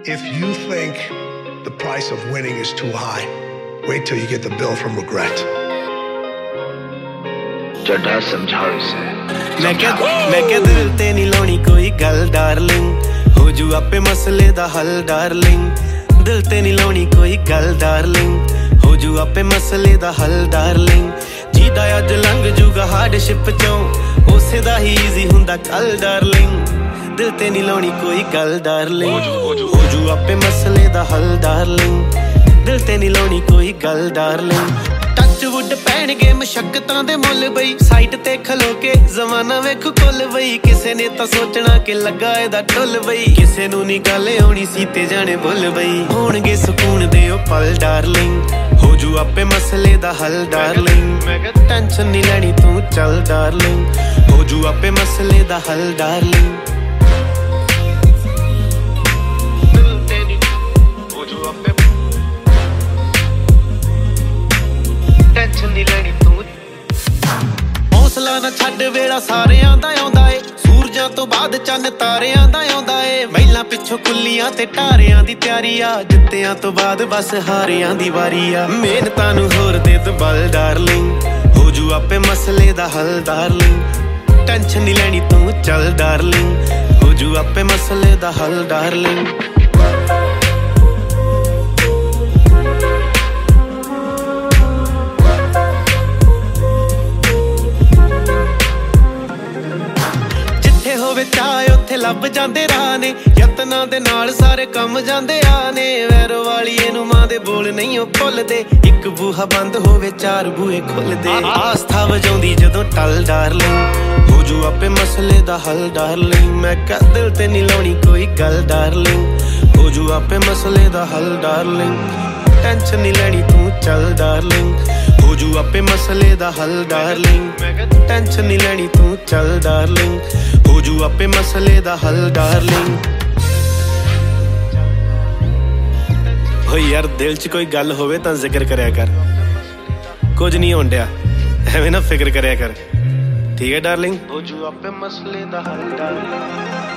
If you think the price of winning is too high, wait till you get the bill from regret. चढ़ा समझाओ इसे। मैं क्या दिल ते नहीं लानी कोई गल डार्लिंग, हो जू आपे मसले दा हल डार्लिंग। दिल ते नहीं लानी कोई गल डार्लिंग, हो जू आपे मसले दा हल डार्लिंग। जीदा अज लंघ जूगा हार्डशिप चों, उसे दा ही ईजी हुंदा कल डार्लिंग। दिल ते नहीं लानी कोई गल डार्लिंग, हो जू आपे मसले दा हल डार्लिंग। दिल ते नहीं लानी कोई गल डार्लिंग। वुड पैणगे मशक्कतां दे मुल बई, साइड ते खलो के जमाना वेख कुल बई। किसे ने तां सोचना कि लगा एदा ढुल बई, किसे नूं नी गल आउणी सी ते जाने भुल बई। होणगे सुकून दे ओ पल डार्लिंग, हो जू आपे मसले दा हल डार्लिंग। मैं कहा टेंशन नी लैनी तू चल डार्लिंग, हो जू आपे मसले दा हल डार्लिंग। हौसला ना छड्ड वेला सारियां दा आउंदा ए, सूरजां तो बाद चंद तारियां दा आउंदा ए। महिलां पिछों कुल्लियां ते टारियां दी तैयारी आ, जित्तियां तो बाद बस हारियां दी वारी आ। मेहनतां नूं होर दे तू बल डार्लिंग, हो जू आपे मसले दा हल डार्लिंग। टेंशन नी लैनी तू चल डार्लिंग, हो जू आपे मसले दा हल डार्लिंग। ਹੋਵੇ ਚਾਹ ਉੱਥੇ ਲੱਭ ਜਾਂਦੇ ਰਾਹ ਨੇ, ਯਤਨਾਂ ਦੇ ਨਾਲ ਸਾਰੇ ਕੰਮ ਜਾਂਦੇ ਆ ਨੇ। ਵੈਰੋ ਵਾਲੀ ਇਹਨੂੰ ਮਾਂ ਦੇ ਬੋਲ ਨਹੀਂ ਉਹ ਭੁੱਲਦੇ, ਇੱਕ ਬੂਹਾ ਬੰਦ ਹੋਵੇ ਚਾਰ ਬੂਹੇ ਖੁੱਲਦੇ। ਆਸਥਾ ਵਜਾਉਂਦੀ ਜਦੋਂ ਟਲ ਡਾਰਲਿੰਗ, ਹੋ ਜੂ ਆਪੇ ਮਸਲੇ ਦਾ ਹੱਲ ਡਾਰਲਿੰਗ। ਮੈਂ ਕਿਹਾ ਦਿਲ ਤੇ ਨਹੀਂ ਲਾਉਣੀ ਕੋਈ ਗੱਲ ਡਾਰਲਿੰਗ, ਹੋ ਜੂ ਆਪੇ ਮਸਲੇ ਦਾ ਹੱਲ ਡਾਰਲਿੰਗ। ਟੈਨਸ਼ਨ ਨਹੀਂ ਲੈਣੀ ਤੂੰ ਚੱਲ ਡਾਰਲਿੰਗ, ਹੋ ਜੂ ਆਪੇ ਮਸਲੇ ਦਾ ਹੱਲ ਡਾਰਲਿੰਗ। ਮੈਂ ਕਿਹਾ ਟੈਨਸ਼ਨ ਨਹੀਂ ਲੈਣੀ ਤੂੰ ਚੱਲ ਡਾਰਲਿੰਗ, ਹੋ ਜੂ ਆਪੇ ਮਸਲੇ ਦਾ ਹੱਲ ਡਾਰਲਿੰਗ। ਹੋ ਯਾਰ ਦਿਲ 'ਚ ਕੋਈ ਗੱਲ ਹੋਵੇ ਤਾਂ ਜ਼ਿਕਰ ਕਰਿਆ ਕਰ, ਕੁਝ ਨਹੀਂ ਹੋਣ ਡਿਆ ਐਵੇਂ ਨਾ ਫਿਕਰ ਕਰਿਆ ਕਰ, ਠੀਕ ਹੈ ਡਾਰਲਿੰਗ। ਹੋ ਜੂ ਆਪੇ ਮਸਲੇ ਦਾ ਹੱਲ ਡਾਰਲਿੰਗ।